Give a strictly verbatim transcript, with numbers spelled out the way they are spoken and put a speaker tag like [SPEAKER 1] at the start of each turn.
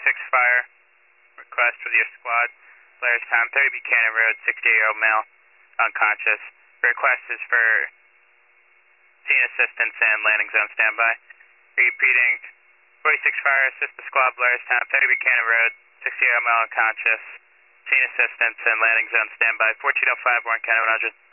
[SPEAKER 1] forty-six fire, request with your squad. Blairstown, thirty Buchanan Road, sixty-year-old male, unconscious. Request is for scene assistance and landing zone standby. Repeating, forty-six fire, assist the squad, Blairstown, thirty Buchanan Road, sixty-year-old male, unconscious. Scene assistance and landing zone standby. fourteen oh five, Warren County one hundred.